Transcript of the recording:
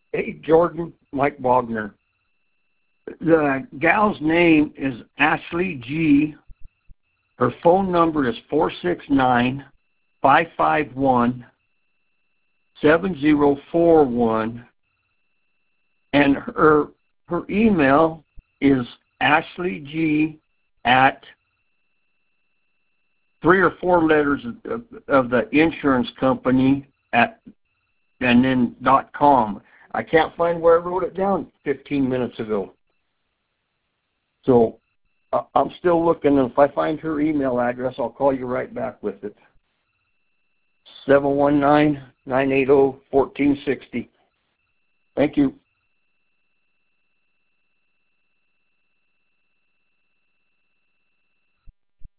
Hey, Jordan, Mike Wagner. The gal's name is Ashley G. Her phone number is 469-551-7041. And her email is ashleyg at 3 or 4 letters of the insurance company and then .com. I can't find where I wrote it down 15 minutes ago. So I'm still looking, and if I find her email address, I'll call you right back with it. 719-980-1460. Thank you.